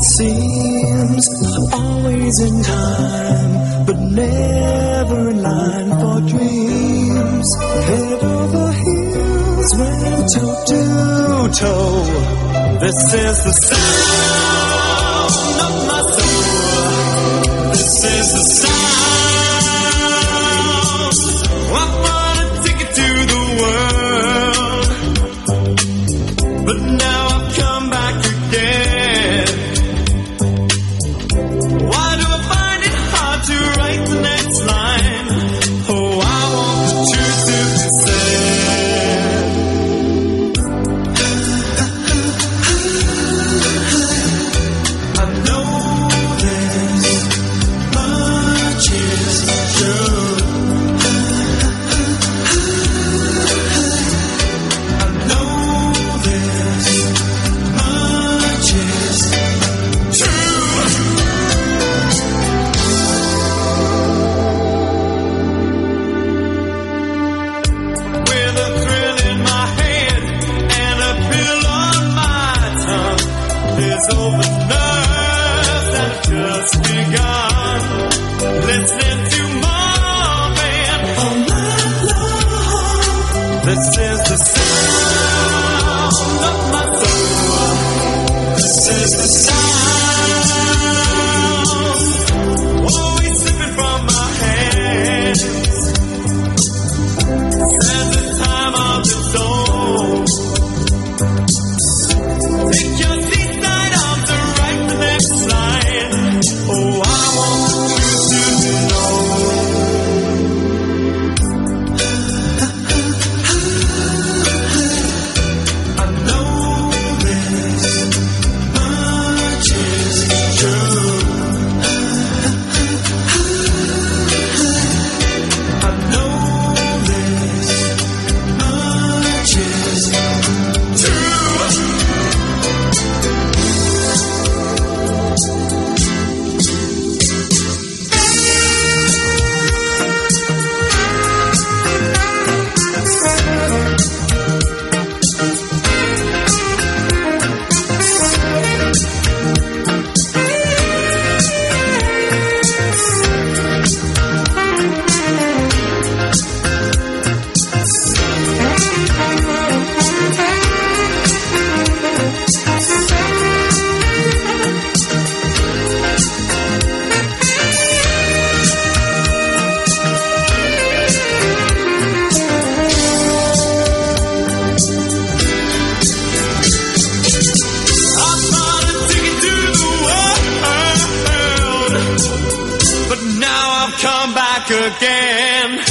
seems always in time, but never in line for dreams. Head over heels, went toe to toe. This is the sound of my soul. This is the sound. I wanna take it to the world, but now I've come back again. Why do I find it hard to write the next line? Oh, I want the truth to be said. I know this much is true. I know this much is true. With a thrill in my head and a pill on my tongue, there's over nerves that have just begun. Listening to Marvin all night long. This is the sound of my soul. This is the sound. Always slipping from my hands. There's a time of its own. Take your seat right on to write the next line. Oh, I want you to know. I know this much is true. I know this much is true. But now I've come back again.